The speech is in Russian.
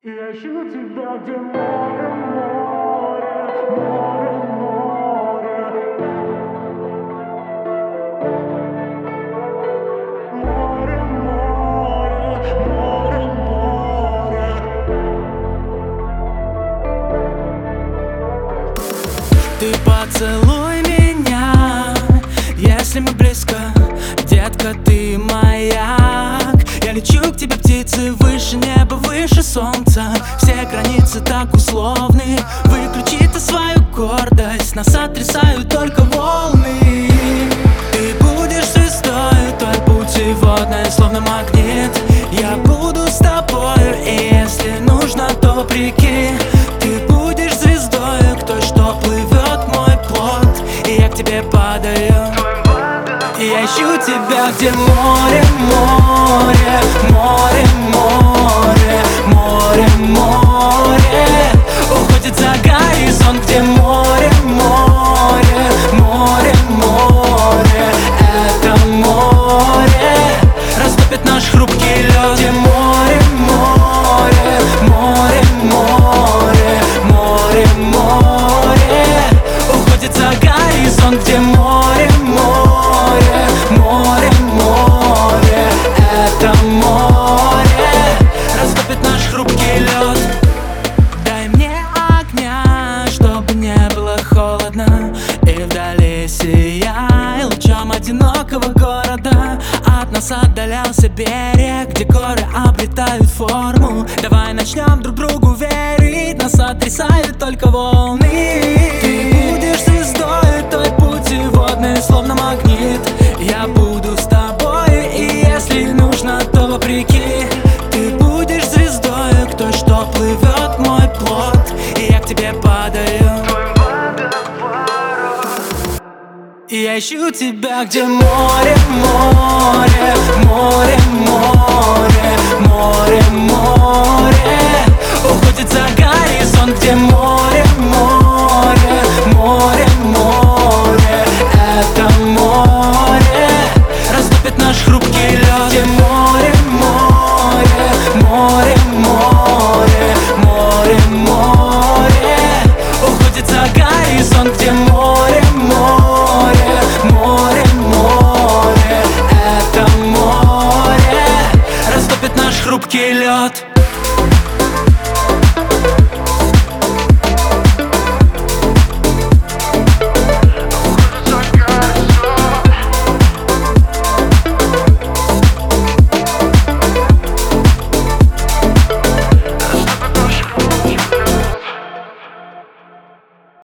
Я ищу тебя, где море, море, море, море. Море, море, море, море. Ты поцелуй меня, если мы близко, детка, ты маяк. Я лечу к тебе, птицы, выше неба, выше солнца. Все границы так условны. Выключи ты свою гордость, нас сотрясают только волны. Ты будешь звездой той путеводной, словно магнит. Я буду с тобою, и если нужно, то вопреки. Ты будешь звездой к той, что плывет мой плод, и я к тебе падаю. И я ищу тебя, где море, море, море, море, море, море. Уходит за горизонт, где море, море, море, море. Это море растопит наш хрупкий лед. Где море, море, море, море, море, море. Уходит за горизонт, где море, море, море, море. Это море растопит наш хрупкий лед. Дай мне огня, чтобы не было холодно, и вдали сияй лучом одинокого города. От нас отдалялся берег, где горы обретают форму. Давай начнем друг другу верить, нас сотрясают только волны. Ты будешь звездой той путеводной, словно магнит. Я буду с тобой, и если нужно, то вопреки. Ты будешь звездой к той, что плывет мой плод, и я к тебе падаю. И я ищу тебя, где море, море, море, море, море, море.